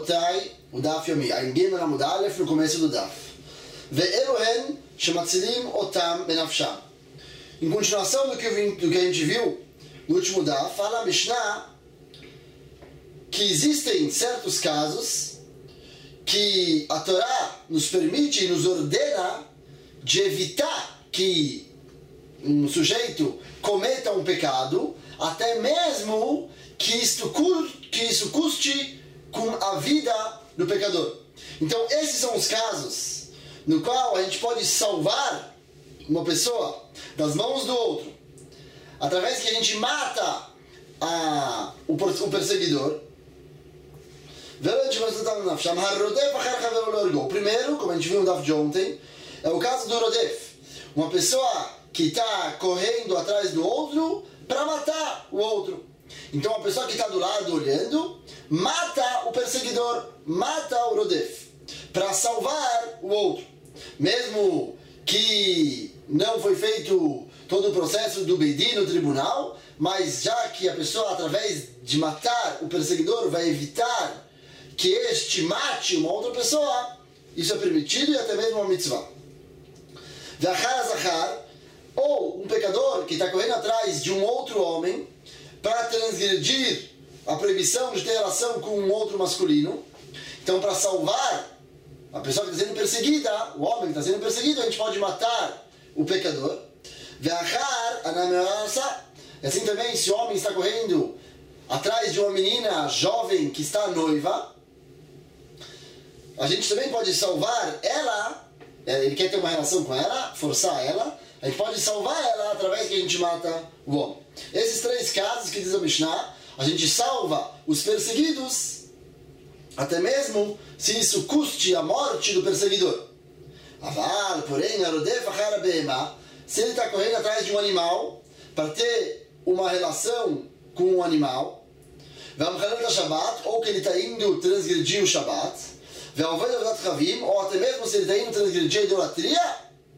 Rabotai, o Daf Yomi, a Ingem Amud Aleph no começo do Daf. Ve'elohen shematzilim otam benafsham. Em continuação do que a gente viu no último Daf, fala a Mishnah que existem certos casos que a Torá nos permite e nos ordena de evitar que um sujeito cometa um pecado, até mesmo que isso custe com a vida do pecador. Então esses são os casos no qual a gente pode salvar uma pessoa das mãos do outro, através que a gente mata o perseguidor. O primeiro, como a gente viu no Daf de ontem, é o caso do Rodef, uma pessoa que está correndo atrás do outro para matar o outro. Então a pessoa que está do lado olhando mata o perseguidor, mata o Rodef, para salvar o outro. Mesmo que não foi feito todo o processo do Beidin no tribunal, mas já que a pessoa, através de matar o perseguidor, vai evitar que este mate uma outra pessoa, isso é permitido e até mesmo uma mitzvah. Ou um pecador que está correndo atrás de um outro homem para transgredir a proibição de ter relação com um outro masculino. Então, para salvar a pessoa que está sendo perseguida, o homem que está sendo perseguido, a gente pode matar o pecador. E assim também, se o homem está correndo atrás de uma menina jovem que está noiva, a gente também pode salvar ela. Ele quer ter uma relação com ela, forçar ela, a gente pode salvar ela através que a gente mata o homem. Esses três casos que diz a Mishnah, a gente salva os perseguidos, até mesmo se isso custe a morte do perseguidor. Aval, porém, se ele está correndo atrás de um animal para ter uma relação com um animal, ou que ele está indo transgredir o Shabbat, ou até mesmo se ele está indo transgredir a idolatria,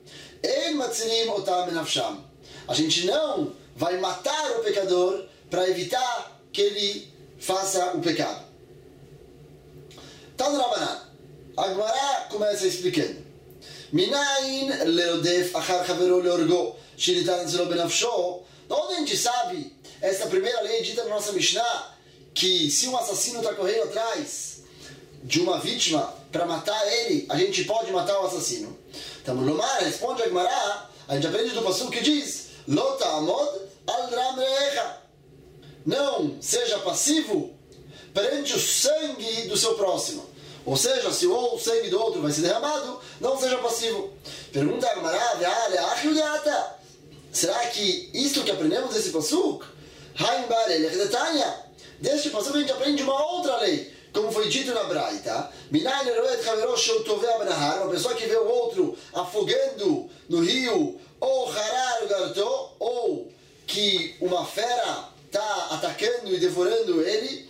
a gente não vai matar o pecador para evitar que ele faça o pecado. Então, Rabanan, a Gemara começa explicando. Minayin lerodef achar chavero leorgo shiritan zelo benafsho. De onde a gente sabe essa primeira lei dita na nossa Mishnah, que se um assassino está correndo atrás de uma vítima para matar ele, a gente pode matar o assassino? Então, Lomar responde a Gemara, a gente aprende do passuco que diz: Lo ta'amod al dram re'echa. Não seja passivo perante o sangue do seu próximo. Ou seja, se o sangue do outro vai ser derramado, não seja passivo. Pergunta a Gemara: será que isso que aprendemos desse passuco, deste passuco a gente aprende uma outra lei, como foi dito na Braita, uma pessoa que vê o outro afogando no rio, ou que uma fera está atacando e devorando ele,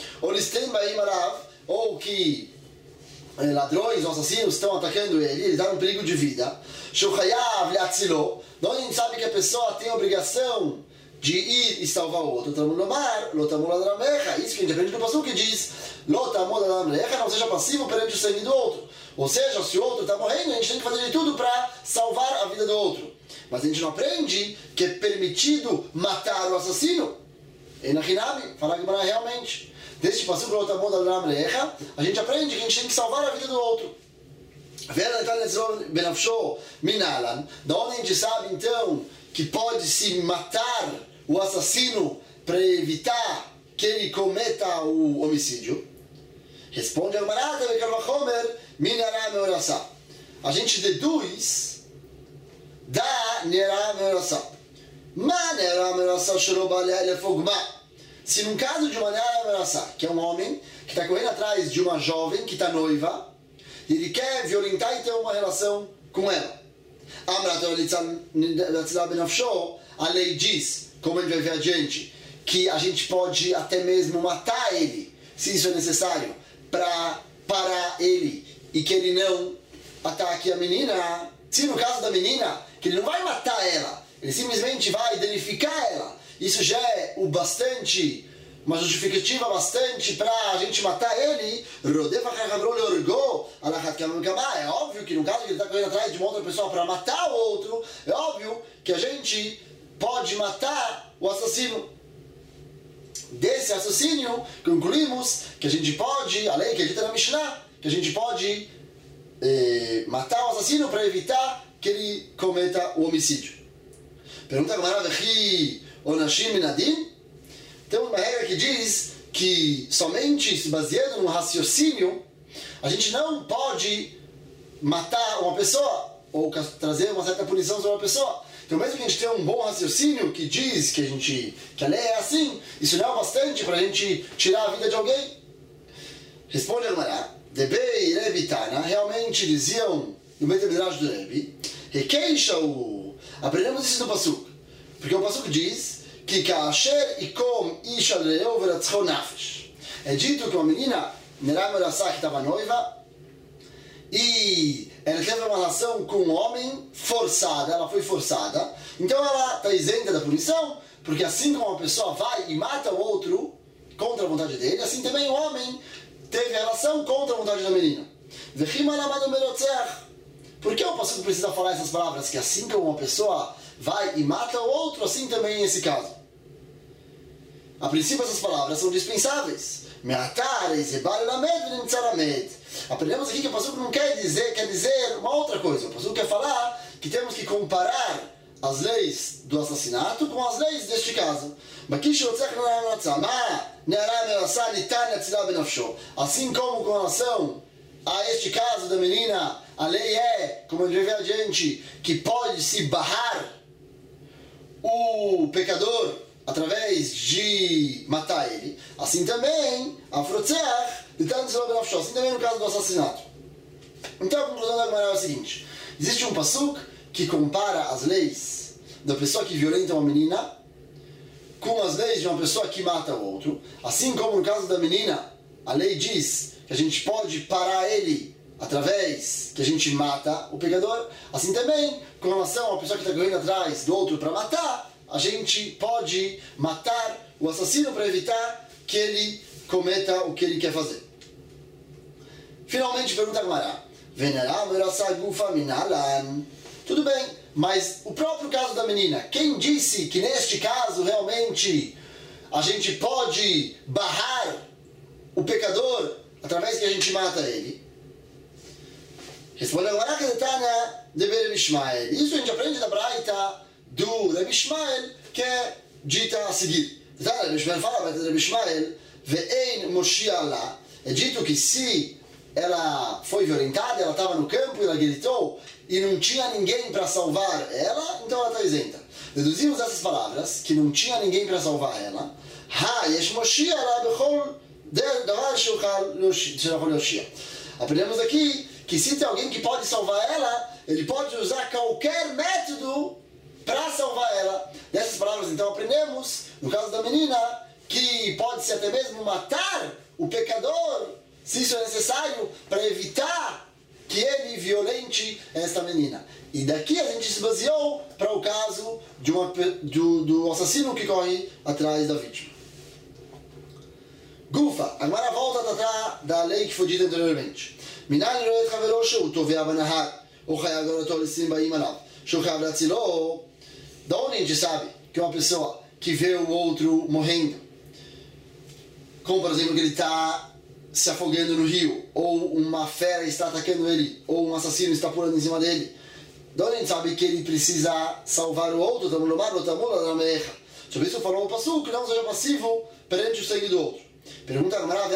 ou que ladrões ou assassinos estão atacando ele está em perigo de vida. Onde a gente sabe que a pessoa tem a obrigação de ir e salvar o outro. Isso que a gente aprende no passuco que diz: não seja passivo perante o sangue do outro. Ou seja, se o outro está morrendo, a gente tem que fazer de tudo para salvar a vida do outro. Mas a gente não aprende que é permitido matar o assassino. E na Hinami, fala que realmente, deste passuco a gente aprende que a gente tem que salvar a vida do outro. Da onde a gente sabe então que pode-se matar o assassino para evitar que ele cometa o homicídio? Responde a a gente deduz da Nera Merasa. Se num caso de uma Nera Merasa, que é um homem que está correndo atrás de uma jovem que está noiva, e ele quer violentar e ter uma relação com ela, a lei diz, como ele vai ver adiante, que a gente pode até mesmo matar ele, se isso é necessário, para parar ele e que ele não ataque a menina. Se no caso da menina, que ele não vai matar ela, ele simplesmente vai danificar ela, isso já é o bastante uma justificativa bastante para a gente matar ele, é óbvio que no caso que ele está correndo atrás de uma outra pessoa para matar o outro, é óbvio que a gente pode matar o assassino. Desse raciocínio, concluímos que a gente pode, a lei que é dita na Mishnah, que a gente pode matar o assassino para evitar que ele cometa o homicídio. Pergunta Gemara, onashim minadim? Tem uma regra que diz que somente se baseando no raciocínio, a gente não pode matar uma pessoa ou trazer uma certa punição sobre uma pessoa. Então, mesmo que a gente tenha um bom raciocínio que diz que a lei é assim, isso não é o bastante para a gente tirar a vida de alguém. Responde a Gemara, Debei e Rebi Tana, realmente diziam no Beit Midrash do Rebi, Rekeishau, aprendemos isso do Pasuk, porque o Pasuk diz que Kasher ikom isha le'eu veratzchou nafesh. É dito que uma menina, Neram Merassah, que estava noiva, e ela teve uma relação com um homem forçada, ela foi forçada, então ela está isenta da punição, porque assim como uma pessoa vai e mata o outro contra a vontade dele, assim também o homem teve relação contra a vontade da menina. Por que o pastor precisa falar essas palavras? Que assim como uma pessoa vai e mata o outro, assim também nesse caso. A princípio essas palavras são dispensáveis. Aprendemos aqui que o pastor não quer dizer uma outra coisa. O pastor quer falar que temos que comparar as leis do assassinato com as leis deste caso. Assim como com relação a este caso da menina, a lei é, como ele vê adiante, que pode-se barrar o pecador através de matar ele. Assim também, assim também no caso do assassinato. Então a conclusão da Gemara é o seguinte: existe um pasuk que compara as leis da pessoa que violenta uma menina com as leis de uma pessoa que mata o outro. Assim como no caso da menina, a lei diz que a gente pode parar ele através que a gente mata o pecador. Assim também, com relação a uma pessoa que está correndo atrás do outro para matar, a gente pode matar o assassino para evitar que ele cometa o que ele quer fazer. Finalmente, pergunta a Gemara, tudo bem, mas o próprio caso da menina, quem disse que neste caso realmente a gente pode barrar o pecador através que a gente mata ele? Responde agora que Netanya deve Rebi Ishmael. Isso a gente aprende da Braita do Rebi Ishmael, que é dita a seguir. Rebi Ishmael fala, Rebi Ishmael, ve'ein moshia lá. É dito que se ela foi violentada, ela estava no campo e ela gritou e não tinha ninguém para salvar ela, então ela está isenta. Deduzimos essas palavras, que não tinha ninguém para salvar ela. Aprendemos aqui que se tem alguém que pode salvar ela, ele pode usar qualquer método para salvar ela. Dessas palavras, então, aprendemos, no caso da menina, que pode-se até mesmo matar o pecador, se isso é necessário, para evitar que ele violente esta menina. E daqui a gente se baseou para o caso do assassino que corre atrás da vítima. Gufa, agora volta a tratar da lei que foi dita anteriormente. Da onde a gente sabe que uma pessoa que vê o outro morrendo, como por exemplo que ele está se afogando no rio, ou uma fera está atacando ele, ou um assassino está pulando em cima dele, da onde a gente sabe que ele precisa salvar o outro? Sobre isso falou o pasuk, que não seja passivo perante o sangue do outro. Pergunta a Gemara,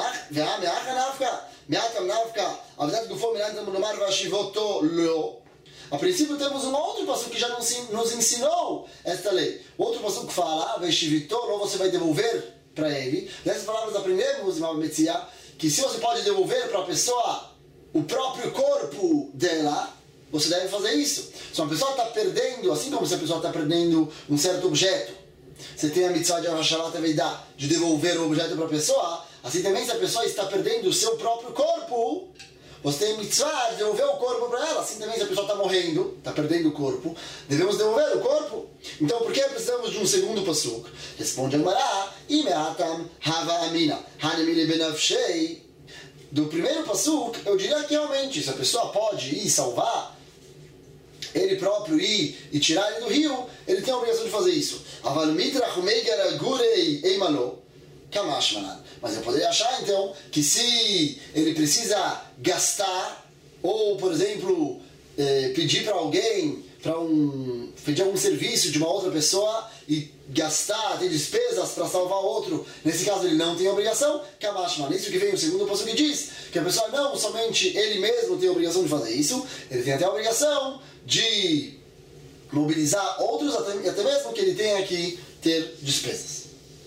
a princípio temos um outro pasuk que já nos ensinou esta lei. O outro pasuk que fala, você vai devolver para ele. Nessas palavras aprendemos, que se você pode devolver para a pessoa o próprio corpo dela, você deve fazer isso. Se uma pessoa está perdendo, assim como se a pessoa está perdendo um certo objeto, você tem a mitzvah de Avashalat Aveidá, de devolver o objeto para a pessoa, assim também se a pessoa está perdendo o seu próprio corpo, você tem mitzvah de devolver o corpo para ela. Assim também, se a pessoa está morrendo, está perdendo o corpo, devemos devolver o corpo. Então, por que precisamos de um segundo pasuk? Responde Agmará, Imeatam hava amina, hanemile benavshei. Do primeiro pasuk, eu diria que realmente, se a pessoa pode ir salvar ele próprio, ir e tirar ele do rio, ele tem a obrigação de fazer isso. Aval mitrach umeigar gurei eimalo. Mas eu poderia achar, então, que se ele precisa gastar, ou, por exemplo, pedir para alguém, pedir algum serviço de uma outra pessoa e gastar, ter despesas para salvar outro, nesse caso ele não tem obrigação, isso que vem o segundo passo que diz, que a pessoa não somente ele mesmo tem a obrigação de fazer isso, ele tem até a obrigação de mobilizar outros, até mesmo que ele tenha que ter despesas.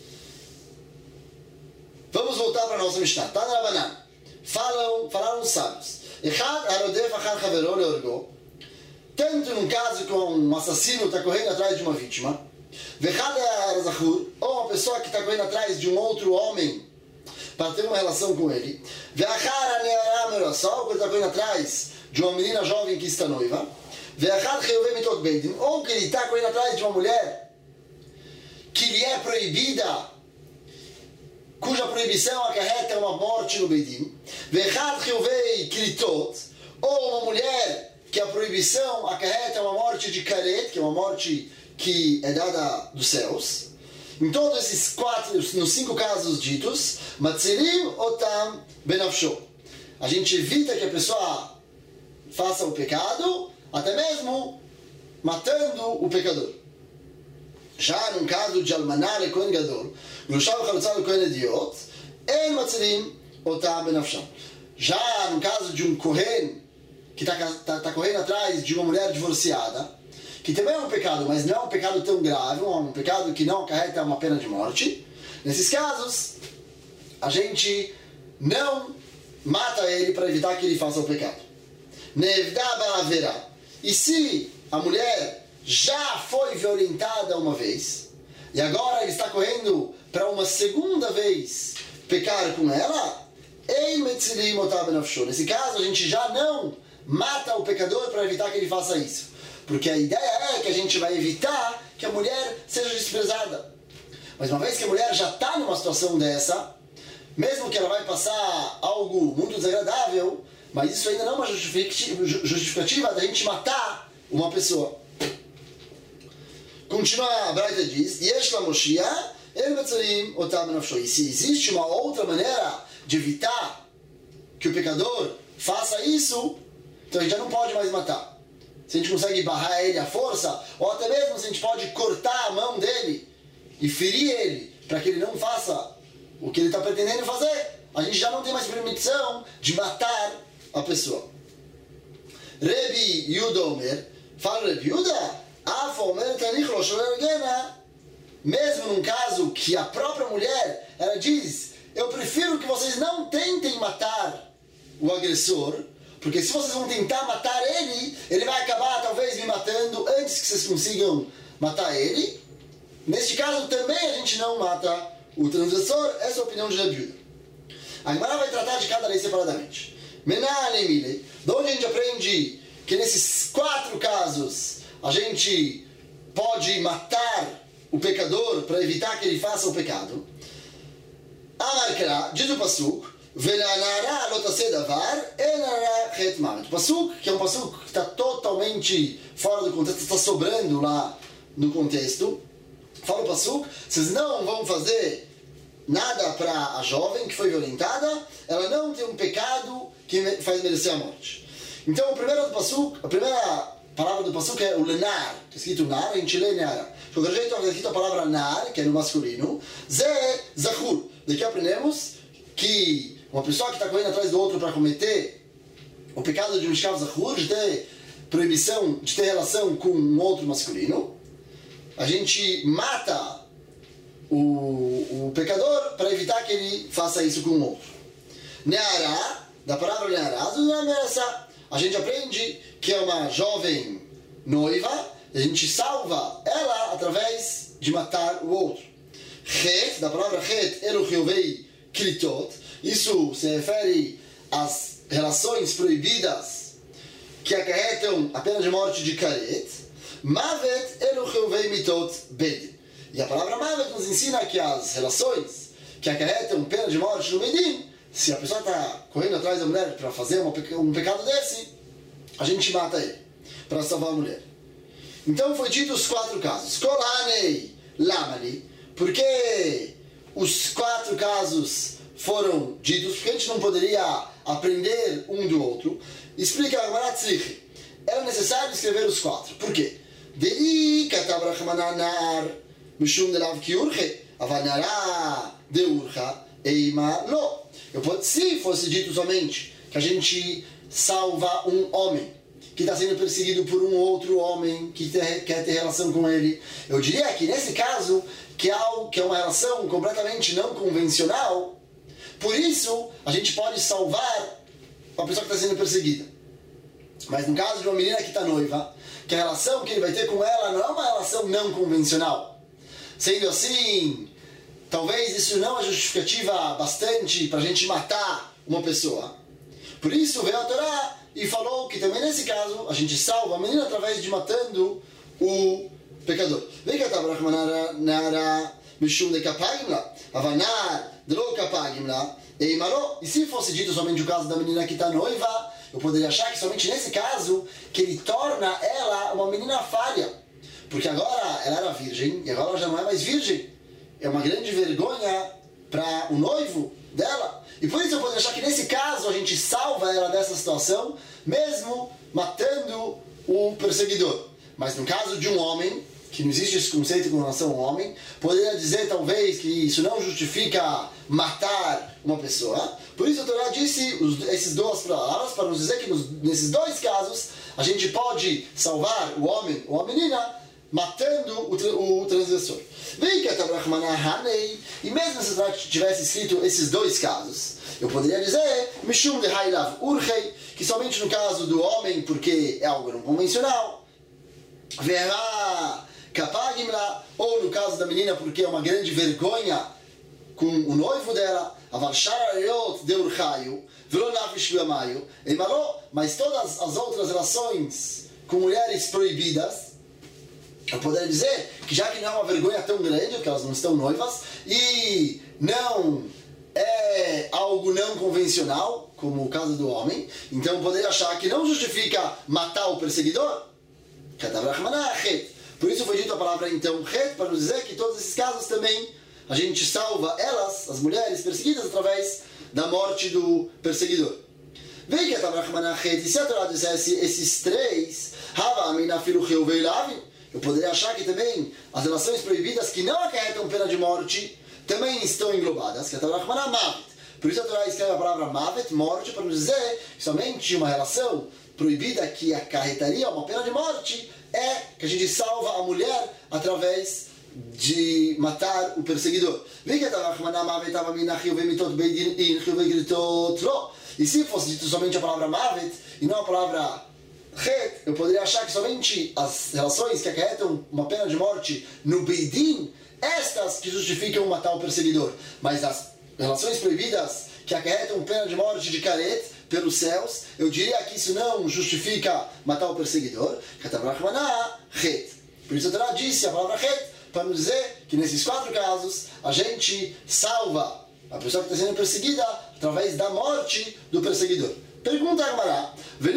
Vamos voltar para a nossa Mishnah. Tana Rabanan. Falaram os sábios. Echad harodef achar chaveró leorgó. Tanto num caso que um assassino está correndo atrás de uma vítima, vechad harazachur, ou uma pessoa que está correndo atrás de um outro homem para ter uma relação com ele, veachar haneará merossó, ou que está correndo atrás de uma menina jovem que está noiva, veachad cheyuvei mitot beidin, ou que ele está correndo atrás de uma mulher que lhe é proibida, cuja proibição acarreta uma morte no Beidim, vechad chiyuvei kritot, ou uma mulher que a proibição acarreta uma morte de karet, que é uma morte que é dada dos céus. Em todos esses nos 5 casos ditos, matzilim otam benafsho, a gente evita que a pessoa faça o pecado, até mesmo matando o pecador. Já num caso de almaná le kohen gadol, grushav chalutzá le kohen ediot, en matzilim otam benafsham. Já no caso de um kohen que está correndo atrás de uma mulher divorciada, que também é um pecado, mas não é um pecado tão grave, é um pecado que não acarreta uma pena de morte, nesses casos, a gente não mata ele para evitar que ele faça o pecado. Nevda ba'avera. E se a mulher já foi violentada uma vez, e agora ele está correndo para uma segunda vez pecar com ela, nesse caso a gente já não mata o pecador para evitar que ele faça isso, porque a ideia é que a gente vai evitar que a mulher seja desprezada. Mas uma vez que a mulher já está numa situação dessa, mesmo que ela vai passar algo muito desagradável, mas isso ainda não é uma justificativa da gente matar uma pessoa. Continua a Braita diz, e se existe uma outra maneira de evitar que o pecador faça isso, então a gente já não pode mais matar. Se a gente consegue barrar ele à força, ou até mesmo se a gente pode cortar a mão dele e ferir ele, para que ele não faça o que ele está pretendendo fazer, a gente já não tem mais permissão de matar a pessoa. Rebi Yuda Omer, fala Rebi Yuda, mesmo num caso que a própria mulher, ela diz, eu prefiro que vocês não tentem matar o agressor, porque se vocês vão tentar matar ele, ele vai acabar talvez me matando antes que vocês consigam matar ele. Neste caso também a gente não mata o transgressor. Essa é a opinião de Rebi Yuda. A Gemara vai tratar de cada lei separadamente. Menane, de onde a gente aprende que nesses 4 casos a gente pode matar o pecador para evitar que ele faça o pecado? Amarkra, diz o pasuk, Velanara lotase davar, enara het mamet. O pasuk, que é um pasuk que está totalmente fora do contexto, está sobrando lá no contexto. Fala o pasuk, vocês não vão fazer nada para a jovem que foi violentada, ela não tem um pecado que faz merecer a morte. Então, a primeira palavra do pasuk é o lenar, que é escrito nar, a gente lê nara. De qualquer jeito, é escrito a palavra nar, que é no masculino, ze zachur. Daqui aprendemos que uma pessoa que está correndo atrás do outro para cometer o pecado de um mishkav zachur, de ter proibição de ter relação com um outro masculino, a gente mata o pecador para evitar que ele faça isso com o outro. Neará, da palavra neará, a gente aprende que é uma jovem noiva, e a gente salva ela através de matar o outro. Het, da palavra het, elu chiyuvei kritot, isso se refere as relações proibidas que acarretam a pena de morte de karet, mavet elu chuvei mitot bedin. E a palavra mavet nos ensina que as relações que acarretam pena de morte no bedin, se a pessoa está correndo atrás da mulher para fazer um pecado desse, a gente mata ele, para salvar a mulher. Então foi dito os 4 casos. Kol hanei lamali, porque os 4 casos foram ditos, porque a gente não poderia aprender um do outro. Explica a Gemara Tzrichi. Era necessário escrever os 4. Por quê? Dei katav rachmanan nar mishum delav ki urche aval nara de urcha eima lo. Se fosse dito somente que a gente salva um homem que está sendo perseguido por um outro homem que quer ter relação com ele, eu diria que nesse caso, que é uma relação completamente não convencional, por isso a gente pode salvar a pessoa que está sendo perseguida. Mas no caso de uma menina que está noiva, que a relação que ele vai ter com ela não é uma relação não convencional. Sendo assim, talvez isso não é justificativa bastante para a gente matar uma pessoa. Por isso veio a Torá e falou que também nesse caso a gente salva a menina através de matando o pecador. Vem cá, e se fosse dito somente o caso da menina que está noiva, eu poderia achar que somente nesse caso que ele torna ela uma menina falha. Porque agora ela era virgem e agora ela já não é mais virgem. É uma grande vergonha para o noivo dela. E por isso eu poderia achar que nesse caso a gente salva ela dessa situação, mesmo matando o perseguidor. Mas no caso de um homem, que não existe esse conceito com relação ao homem, poderia dizer talvez que isso não justifica matar uma pessoa. Por isso a Torá disse essas 2 palavras para nos dizer que nesses 2 casos a gente pode salvar o homem ou a menina matando o transgressor. E mesmo se tivesse escrito esses 2 casos, eu poderia dizer Mishum de Hailav Urchei, que somente no caso do homem, porque é algo não convencional, Verá Kapagimla, ou no caso da menina, porque é uma grande vergonha com o noivo dela, mas todas as outras relações com mulheres proibidas, eu poderia dizer que já que não é uma vergonha tão grande, porque elas não estão noivas, e não é algo não convencional, como o caso do homem, então eu poderia achar que não justifica matar o perseguidor. Por isso foi dito a palavra então het, para nos dizer que todos esses casos também a gente salva elas, as mulheres perseguidas, através da morte do perseguidor. Vem que e se a Torá dissesse esses 3, eu poderia achar que também as relações proibidas que não acarretam pena de morte também estão englobadas. Por isso a Torá escreve a palavra mavet, morte, para nos dizer que somente uma relação proibida que acarretaria uma pena de morte é que a gente salva a mulher através de matar o perseguidor. E se fosse dito somente a palavra mavet e não a palavra het, eu poderia achar que somente as relações que acarretam uma pena de morte no beidin, estas que justificam matar o perseguidor. Mas as relações proibidas que acarretam pena de morte de karet pelos céus, eu diria que isso não justifica matar o perseguidor. Por isso a Torá disse a palavra het, para nos dizer que nesses 4 casos a gente salva a pessoa que está sendo perseguida através da morte do perseguidor. Pergunta a Gemara: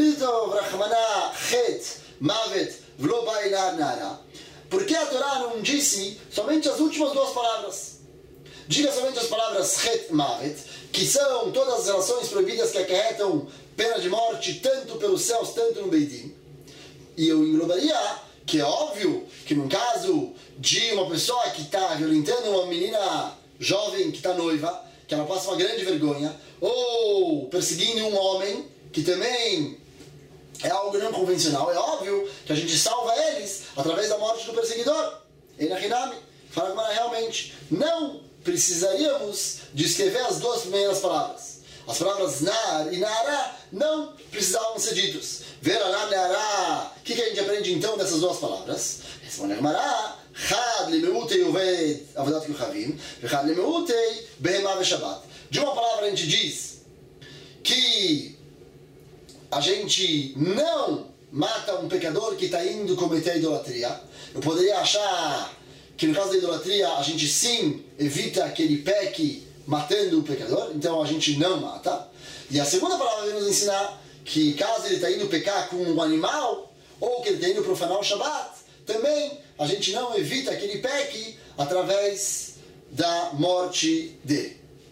por que a Torá não disse somente as últimas 2 palavras? Diga somente as palavras het, mavet, que são todas as relações proibidas que acarretam pena de morte tanto pelos céus, tanto no Beidin. E eu englobaria que é óbvio que no caso de uma pessoa que está violentando uma menina jovem que está noiva, que ela passa uma grande vergonha, ou perseguindo um homem, que também é algo não convencional, é óbvio que a gente salva eles através da morte do perseguidor. Einachinami, fala que realmente não precisaríamos de escrever as 2 primeiras palavras. As palavras nar e nará não precisavam ser ditos. Veranam nará. O que a gente aprende então dessas 2 palavras? Responde a Gemara: Chad lemeutei uved avodat kochavim, vechad lemeutei behemah veshabat. De uma palavra a gente diz que a gente não mata um pecador que está indo cometer idolatria. Eu poderia achar que no caso da idolatria a gente sim evita que ele peque matando o pecador, então a gente não mata. E a segunda palavra vai nos ensinar que caso ele está indo pecar com um animal, ou que ele está indo profanar o Shabat, também a gente não evita que ele peque através da morte dele.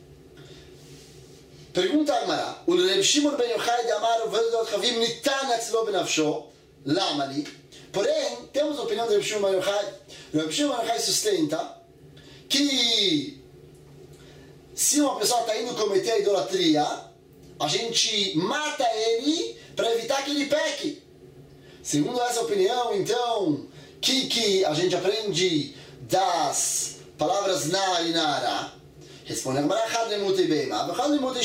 Pergunta a Gemara: o Reb Shimon ben Yochai de Amar uvedet chavim nitan atzlo benafsho lama li? Porém, temos a opinião do Reb Shimon ben Yochai. O Reb Shimon ben Yochai sustenta que se uma pessoa está indo cometer a idolatria, a gente mata ele para evitar que ele peque. Segundo essa opinião, então, que a gente aprende das palavras na e nara? Responde a Gemara: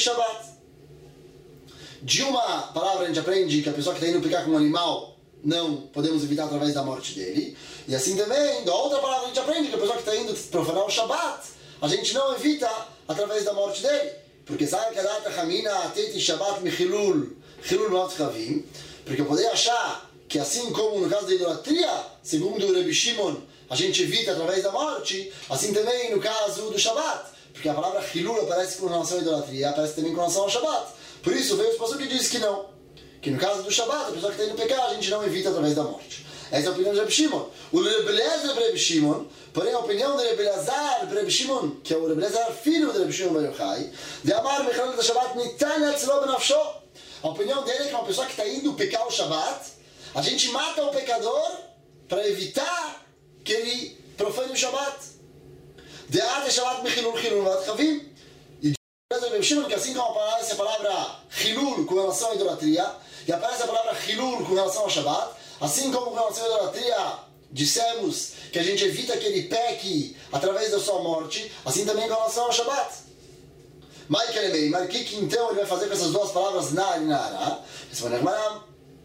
de uma palavra a gente aprende que a pessoa que está indo pecar com um animal não podemos evitar através da morte dele. E assim também, da outra palavra a gente aprende que a pessoa que está indo profanar o Shabat, a gente não evita através da morte dele. Porque sabe que a data Hamina ateti Shabat michilul not chavim. Porque eu poderia achar que assim como no caso da idolatria, segundo o Reb Shimon, a gente evita através da morte, assim também no caso do Shabat. Porque a palavra chilul aparece com relação à idolatria, aparece também com relação ao Shabat. Por isso veio o passuco que diz que não. Que no caso do Shabat, a pessoa que está indo pecar, a gente não evita através da morte. Essa é a opinião de Reb Shimon. O Reb Eliezer Reb Shimon, porém a opinião de Reb Elazar Reb Shimon, que é o Reb Elazar filho de Reb Shimon ben Yochai, de Amar Mechalel da Shabat nitan atzlo benafsho. A opinião dele é que uma pessoa que está indo pecar o Shabat, a gente mata o pecador para evitar que ele profane o Shabat. De ate Shabat mechilul chilul vat chavim. E Reb Shimon, que assim como aparece a palavra chilul com relação à idolatria, e aparece a palavra chilul com relação ao Shabat, assim como com relação à idolatria dissemos que a gente evita que ele peque através da sua morte, assim também com relação ao Shabat. Mas o que então ele vai fazer com essas duas palavras na e nara? Responde a Gemara: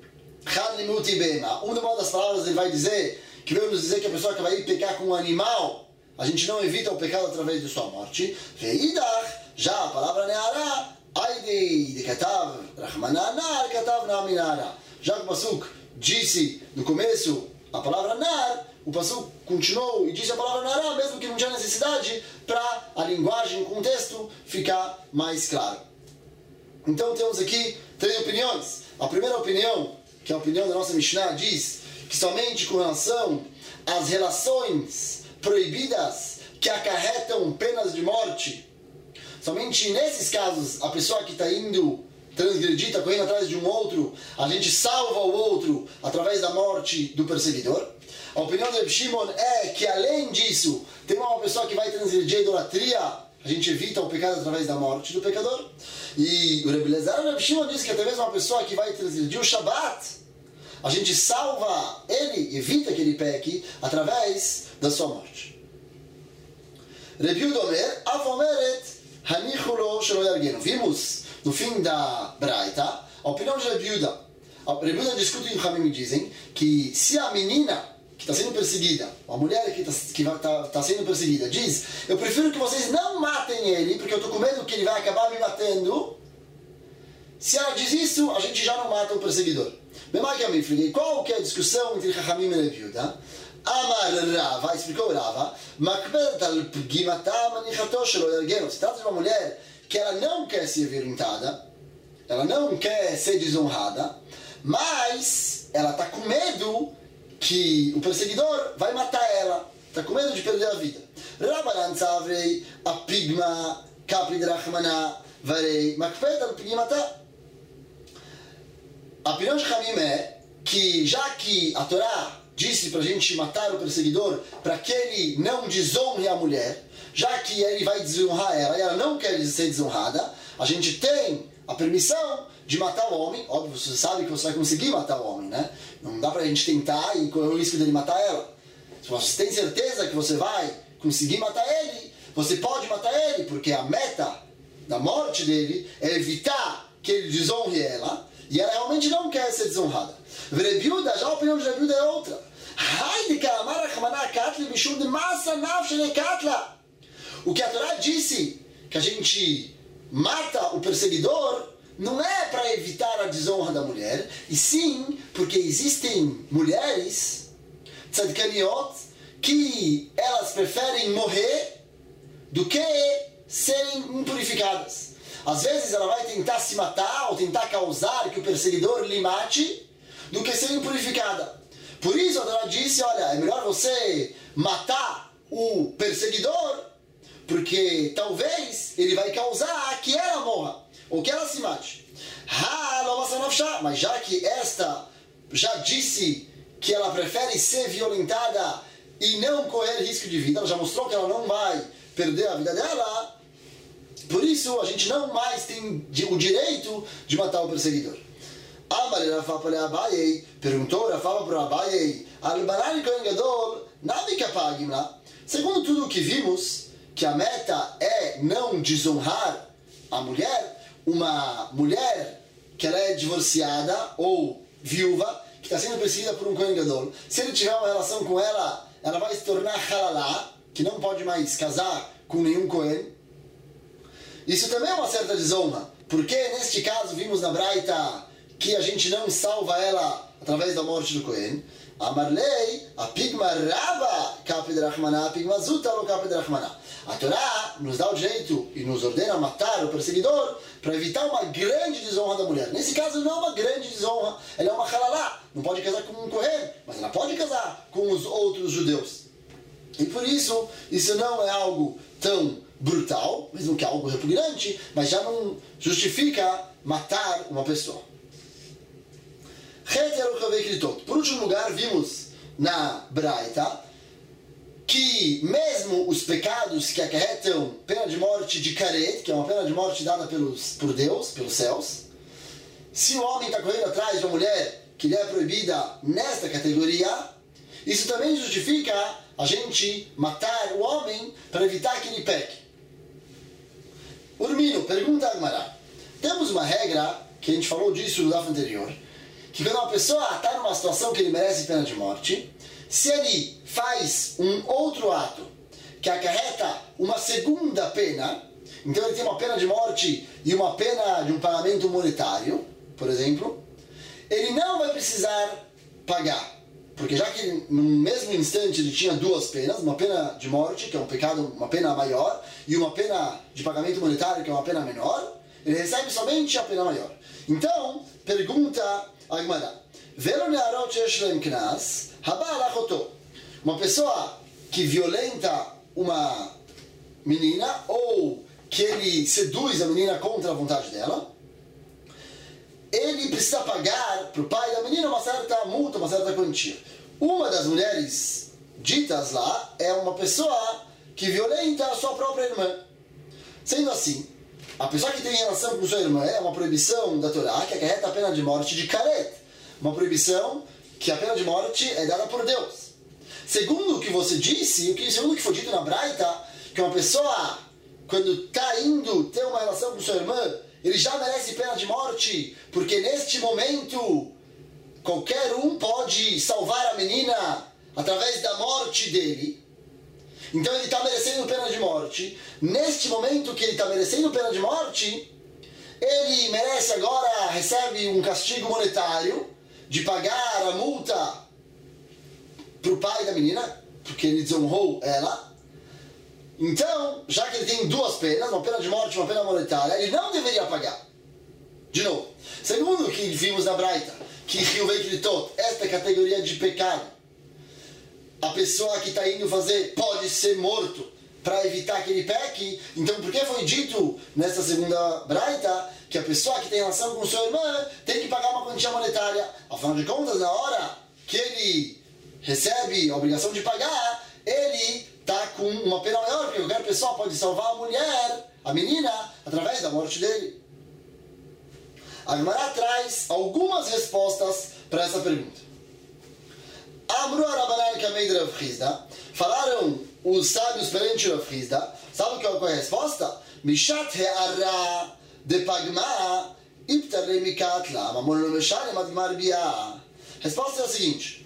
uma das palavras ele vai dizer, que veio nos dizer que a pessoa que vai ir pecar com um animal, a gente não evita o pecado através de sua morte. Veidach, já a palavra neara, aidei de katav rachmananar, katav naminara. Já que o pasuk disse no começo a palavra nar, o pasuk continuou e disse a palavra nará, mesmo que não tinha necessidade, para a linguagem, o contexto ficar mais claro. Então temos aqui três opiniões. A primeira opinião, que é a opinião da nossa Mishnah, diz que somente com relação às relações proibidas que acarretam penas de morte, somente nesses casos a pessoa que está indo transgredir, está correndo atrás de um outro, a gente salva o outro através da morte do perseguidor. A opinião do Reb Shimon é que além disso, tem uma pessoa que vai transgredir a idolatria, a gente evita o pecado através da morte do pecador. E o Reb Eliezer, o Reb Shimon diz que até mesmo uma pessoa que vai transgredir o Shabat, a gente salva ele, evita que ele peque através da sua morte. Reb Yehuda Omer, Af omeret hanichu lo shelo yargenu. Vimos no fim da Braita a opinião de Reb Yehuda. Reb Yehuda discute e os Hamim dizem que se a menina que está sendo perseguida, a mulher que está sendo perseguida, diz: eu prefiro que vocês não matem ele, porque eu estou com medo que ele vai acabar me matando. Se ela diz isso, a gente já não mata o perseguidor. Qual que é a discussão entre Chachamim e Reb Yehuda? Amar Rava, explicou Rava, se trata de uma mulher que ela não quer ser violentada, ela não quer ser desonrada, mas ela está com medo que o perseguidor vai matar ela, está com medo de perder a vida. Rabanan Tzavrei, Apigma, Capri Drachmana, Varei, Makped al Pigmata. A opinião de Hamim é que, já que a Torá disse para a gente matar o perseguidor para que ele não desonre a mulher, já que ele vai desonrar ela e ela não quer ser desonrada, a gente tem a permissão de matar o homem. Óbvio, você sabe que você vai conseguir matar o homem, né? Não dá para a gente tentar e correr o risco dele matar ela. Se você tem certeza que você vai conseguir matar ele, você pode matar ele, porque a meta da morte dele é evitar que ele desonre ela, e ela realmente não quer ser desonrada. Reb Yehuda, já a opinião de Reb Yehuda é outra. O que a Torá disse, que a gente mata o perseguidor não é para evitar a desonra da mulher, e sim porque existem mulheres, tzadkaniot, que elas preferem morrer do que serem impurificadas. Às vezes ela vai tentar se matar ou tentar causar que o perseguidor lhe mate do que ser impurificada. Por isso a Torá disse, olha, é melhor você matar o perseguidor, porque talvez ele vai causar que ela morra, ou que ela se mate. Mas já que esta já disse que ela prefere ser violentada e não correr risco de vida, ela já mostrou que ela não vai perder a vida dela, por isso a gente não mais tem o direito de matar o perseguidor. Perguntou Rafa para Abaye, segundo tudo o que vimos, que a meta é não desonrar a mulher, uma mulher que ela é divorciada ou viúva, que está sendo perseguida por um Kohen Gadol, se ele tiver uma relação com ela, ela vai se tornar halalá, que não pode mais casar com nenhum Kohen. Isso também é uma certa desonra, porque neste caso vimos na Braita que a gente não salva ela através da morte do Kohen. Amarlei, a pigma raba kapid rachmaná, a pigma zuta lo kapid rachmaná. A Torá nos dá o direito e nos ordena matar o perseguidor para evitar uma grande desonra da mulher. Nesse caso não é uma grande desonra, ela é uma halalá, não pode casar com um Kohen, mas ela pode casar com os outros judeus. E por isso, isso não é algo tão brutal, mesmo que é algo repugnante, mas já não justifica matar uma pessoa. Por último lugar, vimos na Braita que mesmo os pecados que acarretam pena de morte de karet, que é uma pena de morte dada por Deus, pelos céus, se o homem está correndo atrás de uma mulher que lhe é proibida nesta categoria, isso também justifica a gente matar o homem para evitar que ele peque. Urmino, pergunta a Agmará. Temos uma regra, que a gente falou disso no daf anterior, que quando uma pessoa está numa situação que ele merece pena de morte, se ele faz um outro ato que acarreta uma segunda pena, então ele tem uma pena de morte e uma pena de um pagamento monetário, por exemplo, ele não vai precisar pagar. Porque já que no mesmo instante ele tinha duas penas, uma pena de morte, que é um pecado, uma pena maior, e uma pena de pagamento monetário, que é uma pena menor, ele recebe somente a pena maior. Então, pergunta a Agmará, uma pessoa que violenta uma menina, ou que ele seduz a menina contra a vontade dela, ele precisa pagar para o pai da menina uma certa multa, uma certa quantia. Uma das mulheres ditas lá é uma pessoa que violenta a sua própria irmã. Sendo assim, a pessoa que tem relação com sua irmã é uma proibição da Torá que acarreta a pena de morte de karet. Uma proibição que a pena de morte é dada por Deus. Segundo o que você disse, segundo o que foi dito na Braita, que uma pessoa, quando está indo ter uma relação com sua irmã, ele já merece pena de morte, porque neste momento qualquer um pode salvar a menina através da morte dele. Então ele está merecendo pena de morte. Neste momento que ele está merecendo pena de morte, ele merece agora, recebe um castigo monetário de pagar a multa para o pai da menina, porque ele desonrou ela. Então, já que ele tem duas penas, uma pena de morte e uma pena monetária, ele não deveria pagar. De novo, segundo o que vimos na Braita, que esta categoria de pecado, a pessoa que está indo fazer pode ser morto para evitar que ele peque. Então, por que foi dito nessa segunda Braita que a pessoa que tem relação com sua irmã tem que pagar uma quantia monetária? Afinal de contas, na hora que ele recebe a obrigação de pagar, ele está com uma pena maior, porque qualquer pessoa pode salvar a mulher, a menina, através da morte dele. A Gemara traz algumas respostas para essa pergunta. Amru Arabanan Kamei de Rav Chizda, falaram os sábios perante Rav Chizda, sabe qual é a resposta? Mishat he'ara de pagma ibtarei mikatla, mamon lo meshalem adgmar bi'a. Resposta é a seguinte: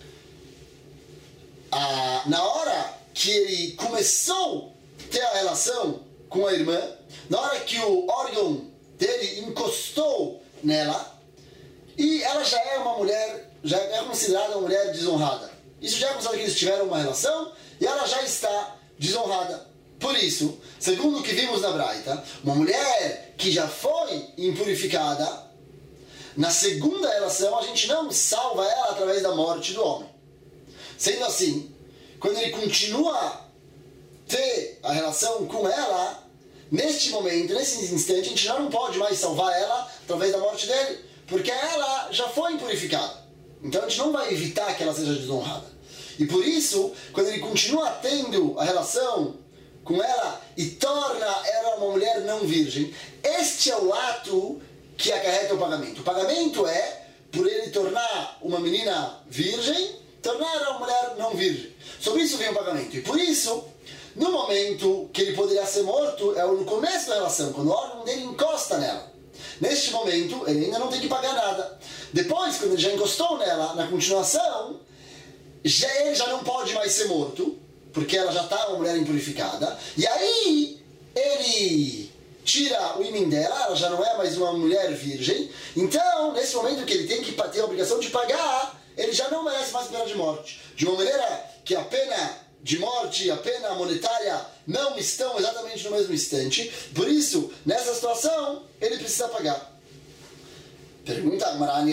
na hora que ele começou a ter a relação com a irmã, na hora que o órgão dele encostou nela e ela já é uma mulher, já é considerada uma mulher desonrada. Isso já é considerado que eles tiveram uma relação e ela já está desonrada. Por isso, segundo o que vimos na Braita, uma mulher que já foi impurificada, na segunda relação a gente não salva ela através da morte do homem. Sendo assim, quando ele continua a ter a relação com ela, neste momento, nesse instante, a gente já não pode mais salvar ela através da morte dele, porque ela já foi impurificada. Então a gente não vai evitar que ela seja desonrada. E por isso, quando ele continua tendo a relação com ela e torna ela uma mulher não virgem, este é o ato que acarreta o pagamento. O pagamento é por ele tornar uma menina virgem, tornar ela uma mulher não virgem. Sobre isso vem o pagamento. E por isso, no momento que ele poderia ser morto, é no começo da relação, quando o órgão dele encosta nela. Neste momento, ele ainda não tem que pagar nada. Depois, quando ele já encostou nela, na continuação, ele já não pode mais ser morto, porque ela já está uma mulher impurificada. E aí, ele tira o ímen dela, ela já não é mais uma mulher virgem. Então, nesse momento que ele tem que ter a obrigação de pagar, ele já não merece mais pena de morte. De uma maneira que a pena de morte e a pena monetária não estão exatamente no mesmo instante. Por isso, nessa situação, ele precisa pagar. Pergunta Agmará,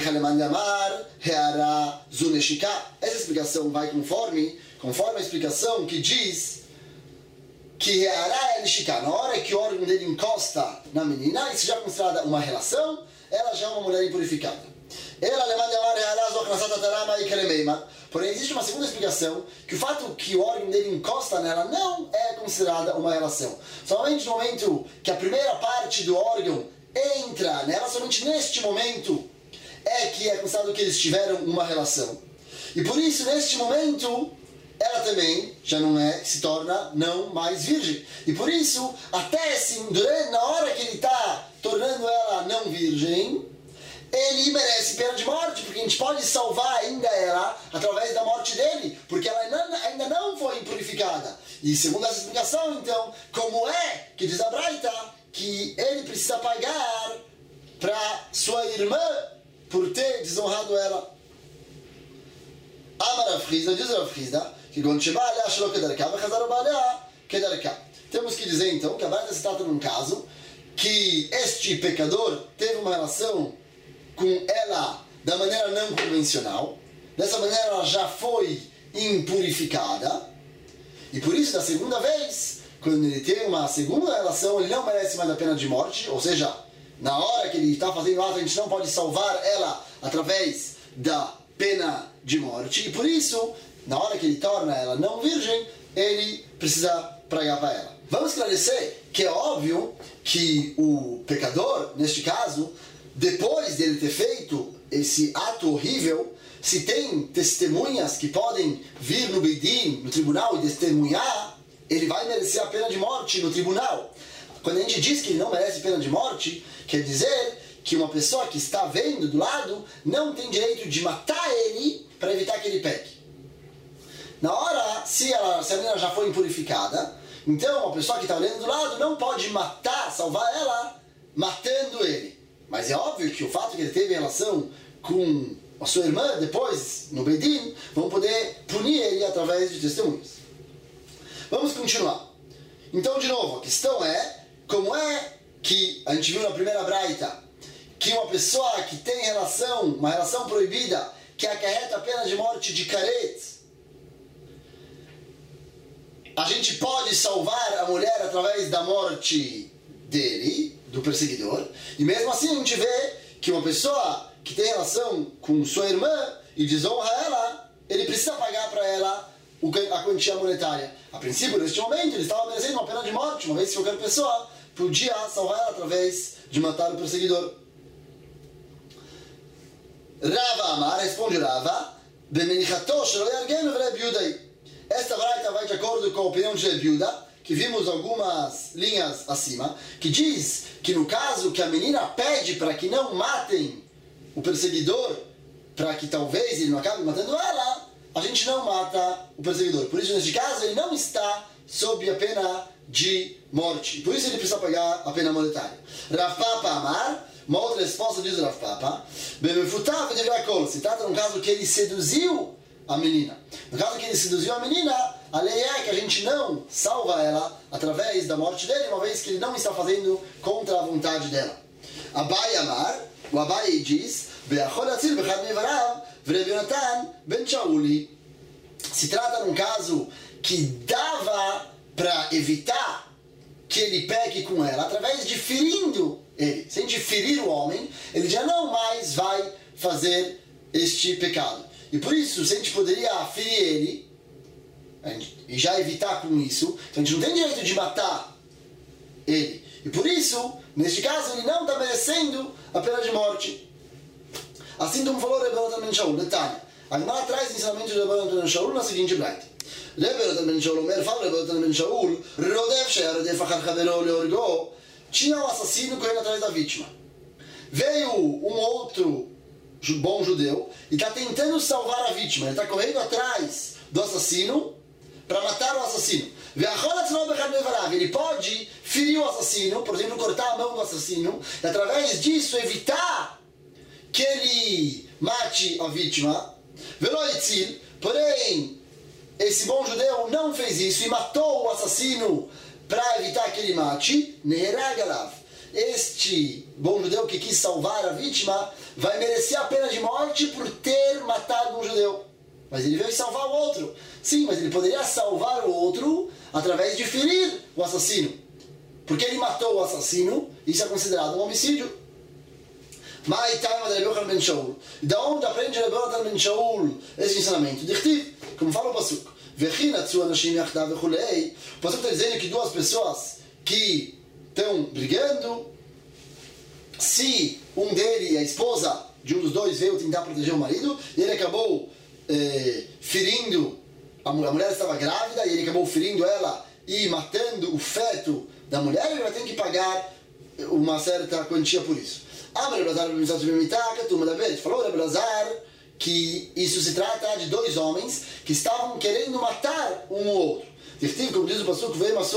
essa explicação vai conforme a explicação que diz que Reará é Nishika. Na hora que o órgão dele encosta na menina, isso já é considerada uma relação, ela já é uma mulher impurificada. Porém, existe uma segunda explicação, que o fato que o órgão dele encosta nela não é considerada uma relação. Somente no momento que a primeira parte do órgão entra nela, somente neste momento é que é considerado que eles tiveram uma relação. E por isso, neste momento, ela também já não é, se torna não mais virgem. E por isso, até assim, na hora que ele está tornando ela não virgem, ele merece pena de morte, porque a gente pode salvar ainda ela através da morte dele, porque ela ainda não foi impurificada. E segundo essa explicação, então, como é que diz a Braita que ele precisa pagar para sua irmã por ter desonrado ela? Amar Rav Chizda, diz Rav Chizda, que temos que dizer então que a Braita se trata de um caso que este pecador teve uma relação com ela da maneira não convencional. Dessa maneira ela já foi impurificada, e por isso, da segunda vez, quando ele tem uma segunda relação, ele não merece mais a pena de morte. Ou seja, na hora que ele está fazendo o ato, a gente não pode salvar ela através da pena de morte, e por isso, na hora que ele torna ela não virgem, ele precisa pagar para ela. Vamos esclarecer que é óbvio que o pecador, neste caso, depois dele ter feito esse ato horrível, se tem testemunhas que podem vir no Beidin, no tribunal, e testemunhar, ele vai merecer a pena de morte no tribunal. Quando a gente diz que ele não merece pena de morte, quer dizer que uma pessoa que está vendo do lado não tem direito de matar ele para evitar que ele peque. Na hora, se a menina já foi impurificada, então a pessoa que está olhando do lado não pode matar, salvar ela, matando ele. Mas é óbvio que o fato que ele teve relação com a sua irmã, depois, no Beidin, vão poder punir ele através de testemunhas. Vamos continuar. Então, de novo, a questão é, como é que a gente viu na primeira Braita, que uma pessoa que tem uma relação proibida, que acarreta a pena de morte de caret, a gente pode salvar a mulher através da morte dele, do perseguidor, e mesmo assim a gente vê que uma pessoa que tem relação com sua irmã e desonra ela, ele precisa pagar para ela a quantia monetária. A princípio, neste momento, ele estava merecendo uma pena de morte, uma vez que qualquer pessoa podia salvar ela através de matar o perseguidor. Rava Amar, responde Rava, esta Braita vai de acordo com a opinião de Rebiuda, que vimos algumas linhas acima, que diz que no caso que a menina pede para que não matem o perseguidor, para que talvez ele não acabe matando ela, a gente não mata o perseguidor. Por isso, neste caso, ele não está sob a pena de morte. Por isso ele precisa pagar a pena monetária. Rav Papa Amar, uma outra resposta diz o Rav Papa, se trata de um caso que ele seduziu a menina. No caso que ele seduziu a menina, a lei é que a gente não salva ela através da morte dele, uma vez que ele não está fazendo contra a vontade dela. Abai Amar, o Abai diz, se trata de um caso que dava para evitar que ele pegue com ela, através de ferindo ele. Se a gente ferir o homem, ele já não mais vai fazer este pecado. E por isso, se a gente poderia ferir ele, e já evitar com isso, então a gente não tem direito de matar ele. E por isso, neste caso, ele não está merecendo a pena de morte. Assim como falou Rebbe Natan ben Shaul, detalhe. A Gemara traz o ensinamento de Rebbe Natan ben Shaul na seguinte braita. Rebbe Natan ben Shaul, fala Rebbe Natan ben Shaul, Rodef she'arodef achar chavero leorgo, tinha um assassino correndo atrás da vítima. Veio um outro bom judeu e está tentando salvar a vítima. Ele está correndo atrás do assassino para matar o assassino. Ele pode ferir o assassino, por exemplo, cortar a mão do assassino, e através disso evitar que ele mate a vítima. Porém, esse bom judeu não fez isso e matou o assassino para evitar que ele mate. Este bom judeu que quis salvar a vítima vai merecer a pena de morte por ter matado um judeu. Mas ele veio salvar o outro. Sim, mas ele poderia salvar o outro através de ferir o assassino. Porque ele matou o assassino, isso é considerado um homicídio. Da onde aprende Rebbe Natan ben Shaul esse ensinamento? Como fala o Pasuk, o Pasuk está dizendo que duas pessoas que estão brigando, se um dele, a esposa de um dos dois, veio tentar proteger o marido, e ele acabou ferindo, a mulher estava grávida, e ele acabou ferindo ela e matando o feto da mulher, ele vai ter que pagar uma certa quantia por isso. Falou Rebbe Lazar que isso se trata de dois homens que estavam querendo matar um ou outro. Como diz o Pasuk,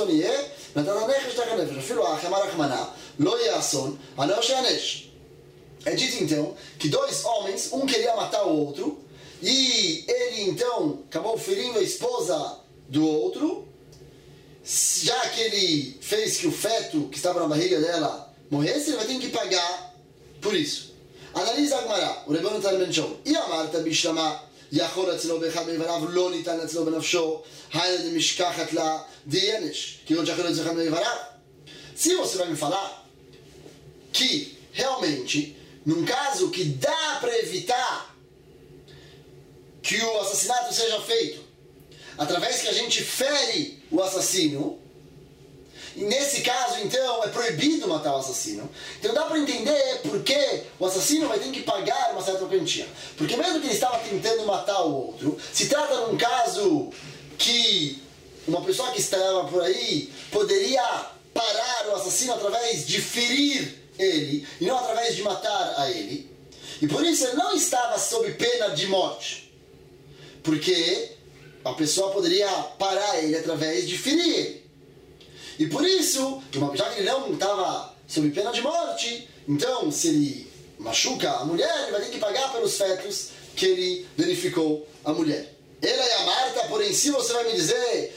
é dito então que dois homens, um queria matar o outro, e ele então acabou ferindo a esposa do outro, já que ele fez que o feto que estava na barriga dela morresse, ele vai ter que pagar por isso. Analisa a Gemara, o Rebbe Natan ben Shaul. E Amarta Bishlama, יכול אצלו באחד מאיבריו, לא ניתן אצלו בנפשו, היינו דמשכחת לה דייניש, כאילו שחרר את זה אחד מאיבריו. Se você vai me falar que, realmente, num caso que dá para evitar que o assassinato seja feito, através que a gente fere o assassino, e nesse caso, então, é proibido matar o assassino. Então dá para entender por que o assassino vai ter que pagar uma certa quantia. Porque mesmo que ele estava tentando matar o outro, se trata de um caso que uma pessoa que estava por aí poderia parar o assassino através de ferir ele, e não através de matar a ele. E por isso ele não estava sob pena de morte. Porque a pessoa poderia parar ele através de ferir ele. E por isso, já que ele não estava sob pena de morte, então se ele machuca a mulher, ele vai ter que pagar pelos fetos que ele danificou a mulher. Ela é a Marta, porém se você vai me dizer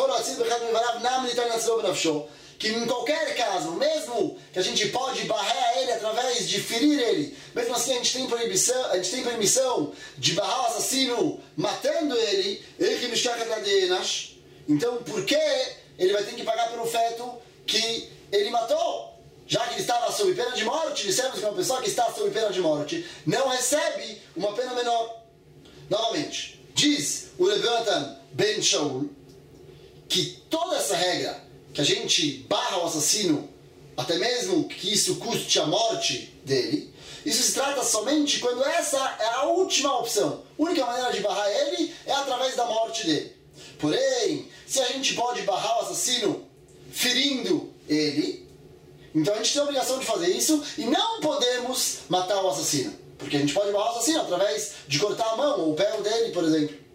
que em qualquer caso, mesmo que a gente pode barrar ele através de ferir ele, mesmo assim a gente tem permissão de barrar o assassino matando ele, então por que ele vai ter que pagar pelo feto que ele matou? Já que ele estava sob pena de morte, dissemos que uma pessoa que está sob pena de morte não recebe uma pena menor. Novamente, diz o Rebbe Natan ben Shaul que toda essa regra que a gente barra o assassino, até mesmo que isso custe a morte dele, isso se trata somente quando essa é a última opção. A única maneira de barrar ele é através da morte dele. Porém, se a gente pode barrar o assassino ferindo ele, então a gente tem a obrigação de fazer isso e não podemos matar o assassino. Porque a gente pode barrar o assassino através de cortar a mão ou o pé dele, por exemplo.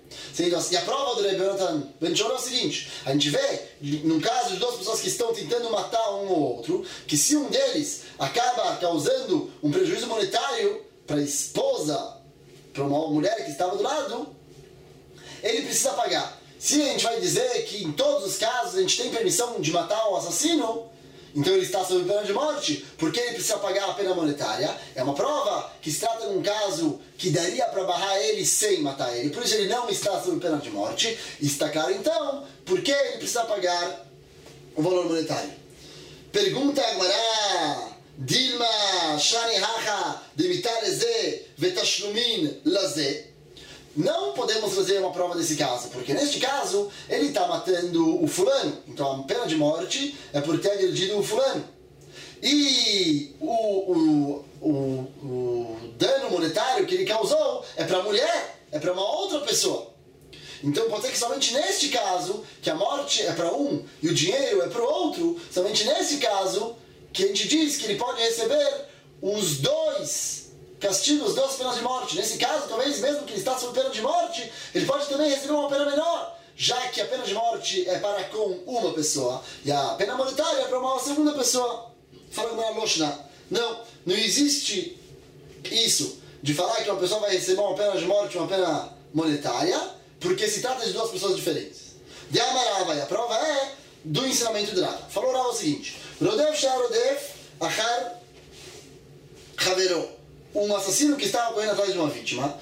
E a prova do Rebbe Yonatan Ben Shimon é o seguinte: a gente vê, num caso de duas pessoas que estão tentando matar um ou outro, que se um deles acaba causando um prejuízo monetário para a esposa, para uma mulher que estava do lado, ele precisa pagar. Se a gente vai dizer que em todos os casos a gente tem permissão de matar um assassino, então ele está sob pena de morte, porque ele precisa pagar a pena monetária. É uma prova que se trata de um caso que daria para barrar ele sem matar ele, por isso ele não está sob pena de morte. Está claro então, por que ele precisa pagar o valor monetário? Pergunta a Gemara: Dilma shani hacha demitar leze vetashlumin laze. Não podemos fazer uma prova desse caso, porque neste caso ele está matando o fulano, então a pena de morte é por ter agredido o fulano. E o dano monetário que ele causou é para a mulher, é para uma outra pessoa. Então pode ser que somente neste caso, que a morte é para um e o dinheiro é para o outro, somente nesse caso que a gente diz que ele pode receber os dois castigos, duas penas de morte. Nesse caso, talvez mesmo que ele está sob pena de morte, ele pode também receber uma pena menor, já que a pena de morte é para com uma pessoa e a pena monetária é para uma segunda pessoa. Falando na Loshna, não existe isso de falar que uma pessoa vai receber uma pena de morte e uma pena monetária, porque se trata de duas pessoas diferentes. De Amarava, e a prova é do ensinamento de Rava. Falou Rava o seguinte: Rodef Sharodef Achar Havero. Um assassino que estava correndo atrás de uma vítima,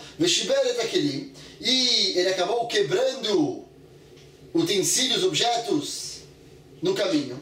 e ele acabou quebrando utensílios, objetos no caminho.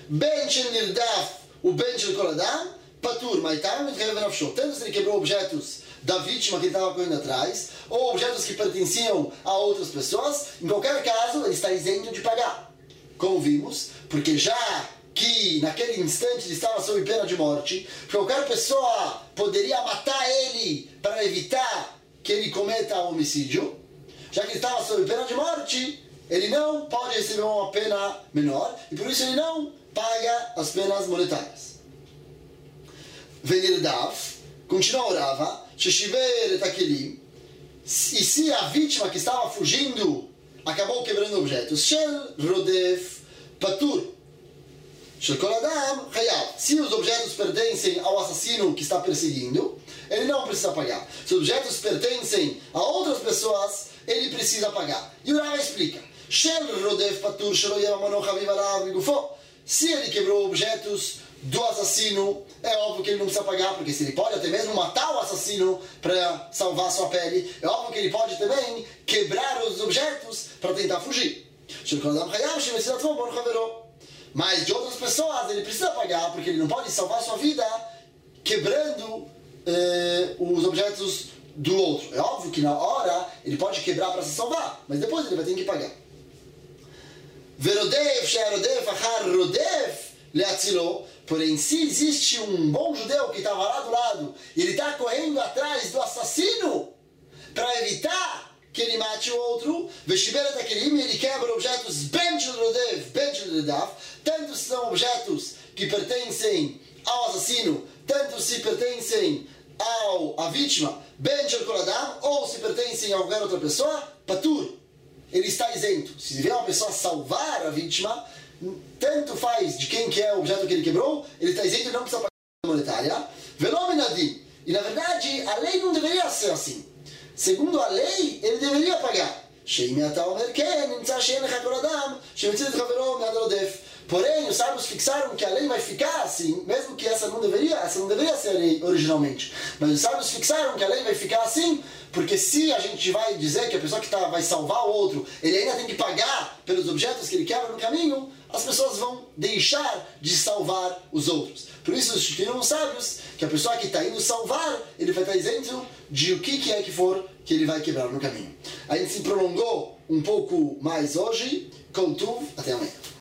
Tanto se ele quebrou objetos da vítima que ele estava correndo atrás, ou objetos que pertenciam a outras pessoas, em qualquer caso ele está isento de pagar. Como vimos, porque já que naquele instante ele estava sob pena de morte, qualquer pessoa poderia matar ele para evitar que ele cometa homicídio. Já que ele estava sob pena de morte, ele não pode receber uma pena menor, e por isso ele não paga as penas monetárias. Venirdav, continua orava, Sheshiver et Akelim, e se a vítima que estava fugindo acabou quebrando objetos, Shel Rodef Patur, se os objetos pertencem ao assassino que está perseguindo, ele não precisa pagar. Se os objetos pertencem a outras pessoas, ele precisa pagar. E o Rava explica: se ele quebrou objetos do assassino, é óbvio que ele não precisa pagar, porque se ele pode até mesmo matar o assassino para salvar sua pele, é óbvio que ele pode também quebrar os objetos para tentar fugir. Mas de outras pessoas ele precisa pagar, porque ele não pode salvar sua vida quebrando os objetos do outro. É óbvio que na hora ele pode quebrar para se salvar, mas depois ele vai ter que pagar. Porém, se existe um bom judeu que estava lá do lado e ele está correndo atrás do assassino para evitar que ele mate o outro, ele quebra objetos tanto se são objetos que pertencem ao assassino, tanto se pertencem à vítima, ou se pertencem a qualquer outra pessoa, patur, ele está isento. Se vier uma pessoa salvar a vítima, tanto faz de quem que é o objeto que ele quebrou, ele está isento e não precisa pagar a monetária. E na verdade, a lei não deveria ser assim. Segundo a lei, ele deveria pagar. Porém, os sábios fixaram que a lei vai ficar assim, mesmo que essa não deveria ser a lei originalmente. Mas os sábios fixaram que a lei vai ficar assim, porque se a gente vai dizer que a pessoa que vai salvar o outro, ele ainda tem que pagar pelos objetos que ele quebra no caminho, as pessoas vão deixar de salvar os outros. Por isso, instituíram os sábios que a pessoa que está indo salvar, ele vai estar isento de o que é que for que ele vai quebrar no caminho. A gente se prolongou um pouco mais hoje. Kol Tuv, até amanhã.